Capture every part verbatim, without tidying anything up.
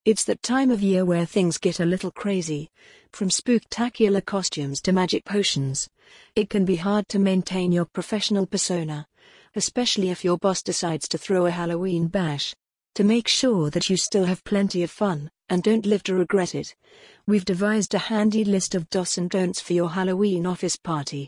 It's that time of year where things get a little crazy. From spooktacular costumes to magic potions, it can be hard to maintain your professional persona, especially if your boss decides to throw a Halloween bash. To make sure that you still have plenty of fun, and don't live to regret it, we've devised a handy list of do's and don'ts for your Halloween office party.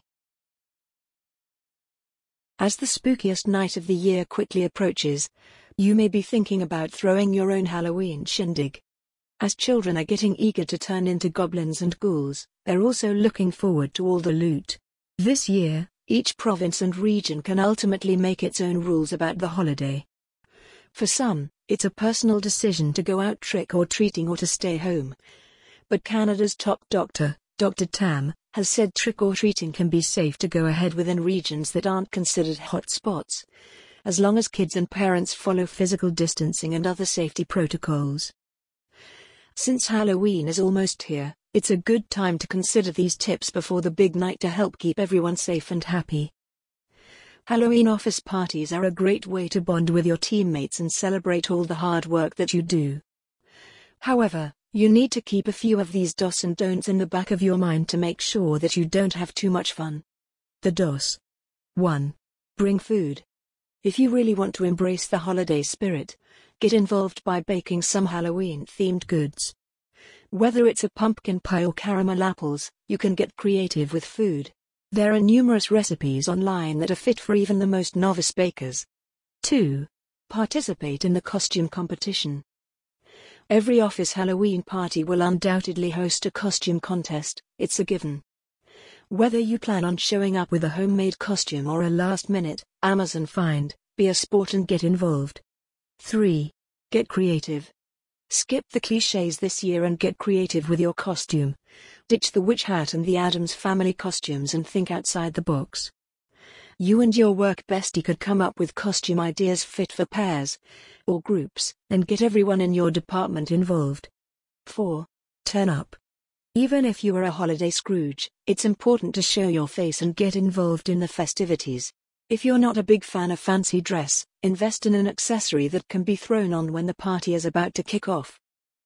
As the spookiest night of the year quickly approaches, you may be thinking about throwing your own Halloween shindig. As children are getting eager to turn into goblins and ghouls, they're also looking forward to all the loot. This year, each province and region can ultimately make its own rules about the holiday. For some, it's a personal decision to go out trick-or-treating or to stay home. But Canada's top doctor, Doctor Tam, has said trick-or-treating can be safe to go ahead within regions that aren't considered hot spots, as long as kids and parents follow physical distancing and other safety protocols. Since Halloween is almost here, it's a good time to consider these tips before the big night to help keep everyone safe and happy. Halloween office parties are a great way to bond with your teammates and celebrate all the hard work that you do. However, you need to keep a few of these do's and don'ts in the back of your mind to make sure that you don't have too much fun. The do's. one. Bring food. If you really want to embrace the holiday spirit, get involved by baking some Halloween-themed goods. Whether it's a pumpkin pie or caramel apples, you can get creative with food. There are numerous recipes online that are fit for even the most novice bakers. two. Participate in the costume competition. Every office Halloween party will undoubtedly host a costume contest, it's a given. Whether you plan on showing up with a homemade costume or a last-minute Amazon find, be a sport and get involved. three. Get creative. Skip the clichés this year and get creative with your costume. Ditch the witch hat and the Addams Family costumes and think outside the box. You and your work bestie could come up with costume ideas fit for pairs or groups, and get everyone in your department involved. four. Turn up. Even if you are a holiday Scrooge, it's important to show your face and get involved in the festivities. If you're not a big fan of fancy dress, invest in an accessory that can be thrown on when the party is about to kick off.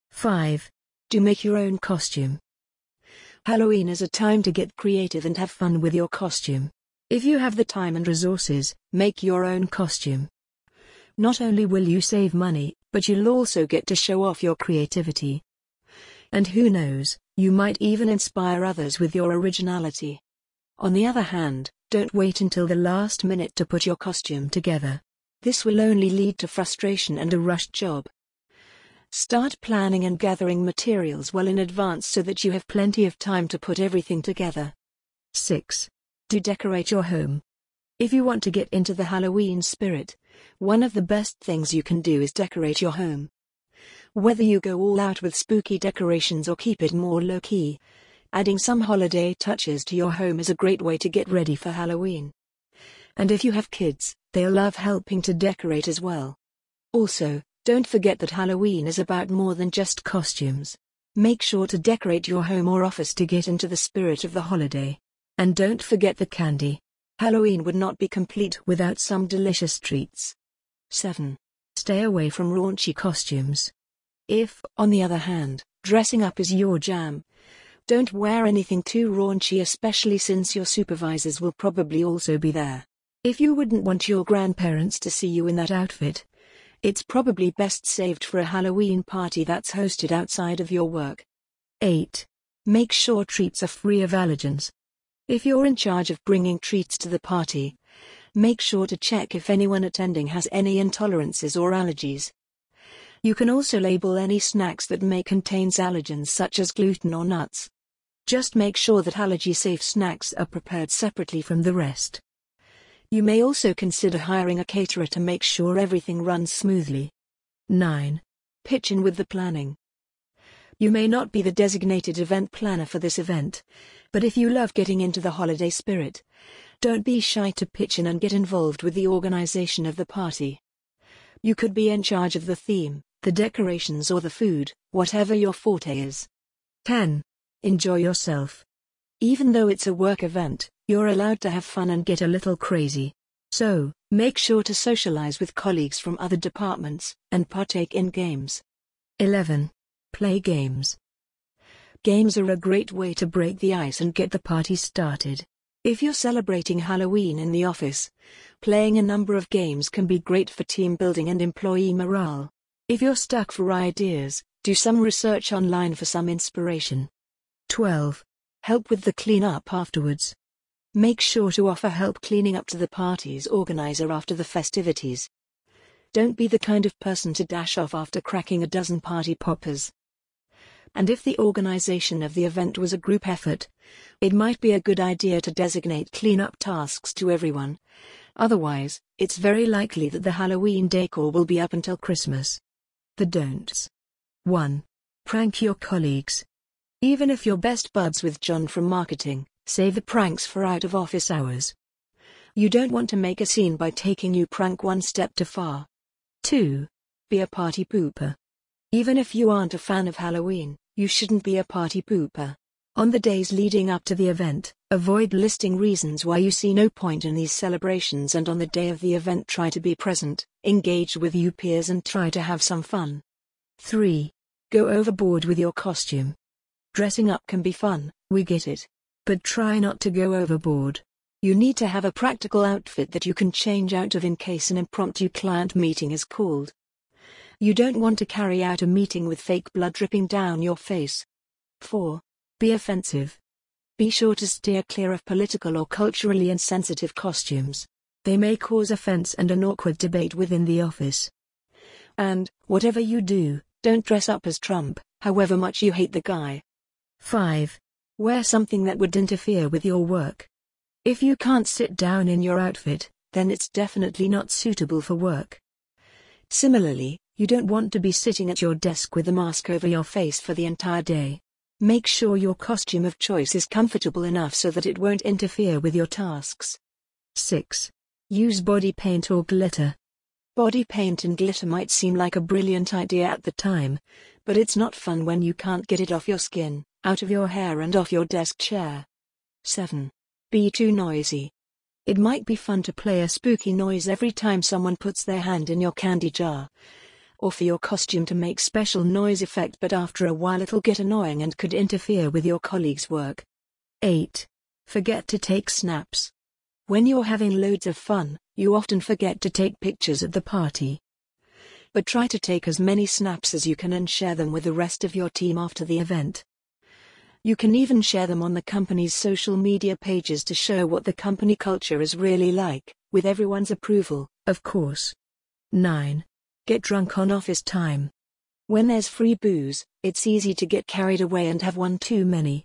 five. Do make your own costume. Halloween is a time to get creative and have fun with your costume. If you have the time and resources, make your own costume. Not only will you save money, but you'll also get to show off your creativity. And who knows, you might even inspire others with your originality. On the other hand, don't wait until the last minute to put your costume together. This will only lead to frustration and a rushed job. Start planning and gathering materials well in advance so that you have plenty of time to put everything together. six. Do decorate your home. If you want to get into the Halloween spirit, one of the best things you can do is decorate your home. Whether you go all out with spooky decorations or keep it more low-key, adding some holiday touches to your home is a great way to get ready for Halloween. And if you have kids, they'll love helping to decorate as well. Also, don't forget that Halloween is about more than just costumes. Make sure to decorate your home or office to get into the spirit of the holiday. And don't forget the candy. Halloween would not be complete without some delicious treats. seven. Stay away from raunchy costumes. If, on the other hand, dressing up is your jam, don't wear anything too raunchy, especially since your supervisors will probably also be there. If you wouldn't want your grandparents to see you in that outfit, it's probably best saved for a Halloween party that's hosted outside of your work. eight. Make sure treats are free of allergens. If you're in charge of bringing treats to the party, make sure to check if anyone attending has any intolerances or allergies. You can also label any snacks that may contain allergens such as gluten or nuts. Just make sure that allergy-safe snacks are prepared separately from the rest. You may also consider hiring a caterer to make sure everything runs smoothly. nine. Pitch in with the planning. You may not be the designated event planner for this event, but if you love getting into the holiday spirit, don't be shy to pitch in and get involved with the organization of the party. You could be in charge of the theme, the decorations or the food, whatever your forte is. ten. Enjoy yourself. Even though it's a work event, you're allowed to have fun and get a little crazy. So, make sure to socialize with colleagues from other departments, and partake in games. eleven. Play games. Games are a great way to break the ice and get the party started. If you're celebrating Halloween in the office, playing a number of games can be great for team building and employee morale. If you're stuck for ideas, do some research online for some inspiration. twelve. Help with the cleanup afterwards. Make sure to offer help cleaning up to the party's organizer after the festivities. Don't be the kind of person to dash off after cracking a dozen party poppers. And if the organization of the event was a group effort, it might be a good idea to designate cleanup tasks to everyone. Otherwise, it's very likely that the Halloween decor will be up until Christmas. The don'ts. one. Prank your colleagues. Even if you're best buds with John from marketing, save the pranks for out of office hours. You don't want to make a scene by taking your prank one step too far. two. Be a party pooper. Even if you aren't a fan of Halloween, you shouldn't be a party pooper. On the days leading up to the event, avoid listing reasons why you see no point in these celebrations, and on the day of the event try to be present, engage with your peers and try to have some fun. three. Go overboard with your costume. Dressing up can be fun, we get it. But try not to go overboard. You need to have a practical outfit that you can change out of in case an impromptu client meeting is called. You don't want to carry out a meeting with fake blood dripping down your face. four. Be offensive. Be sure to steer clear of political or culturally insensitive costumes. They may cause offense and an awkward debate within the office. And, whatever you do, don't dress up as Trump, however much you hate the guy. five. Wear something that would interfere with your work. If you can't sit down in your outfit, then it's definitely not suitable for work. Similarly, you don't want to be sitting at your desk with a mask over your face for the entire day. Make sure your costume of choice is comfortable enough so that it won't interfere with your tasks. six. Use body paint or glitter. Body paint and glitter might seem like a brilliant idea at the time, but it's not fun when you can't get it off your skin, out of your hair and off your desk chair. seven. Be too noisy. It might be fun to play a spooky noise every time someone puts their hand in your candy jar, or for your costume to make special noise effect, but after a while it'll get annoying and could interfere with your colleagues' work. eight. Forget to take snaps. When you're having loads of fun, you often forget to take pictures at the party. But try to take as many snaps as you can and share them with the rest of your team after the event. You can even share them on the company's social media pages to show what the company culture is really like, with everyone's approval, of course. nine. Get drunk on office time. When there's free booze, it's easy to get carried away and have one too many.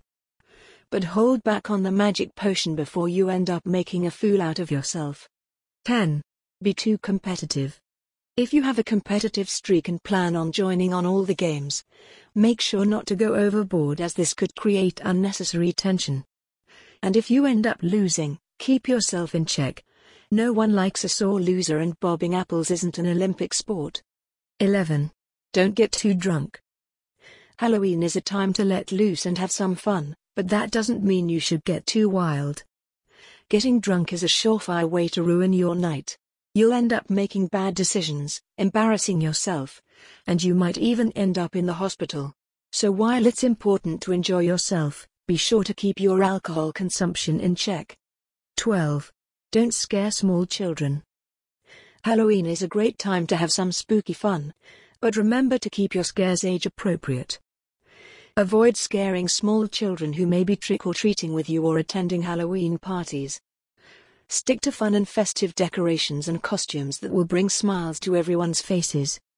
But hold back on the magic potion before you end up making a fool out of yourself. ten. Be too competitive. If you have a competitive streak and plan on joining on all the games, make sure not to go overboard, as this could create unnecessary tension. And if you end up losing, keep yourself in check. No one likes a sore loser, and bobbing apples isn't an Olympic sport. eleven. Don't get too drunk. Halloween is a time to let loose and have some fun, but that doesn't mean you should get too wild. Getting drunk is a surefire way to ruin your night. You'll end up making bad decisions, embarrassing yourself, and you might even end up in the hospital. So while it's important to enjoy yourself, be sure to keep your alcohol consumption in check. twelve. Don't scare small children. Halloween is a great time to have some spooky fun, but remember to keep your scares age appropriate. Avoid scaring small children who may be trick-or-treating with you or attending Halloween parties. Stick to fun and festive decorations and costumes that will bring smiles to everyone's faces.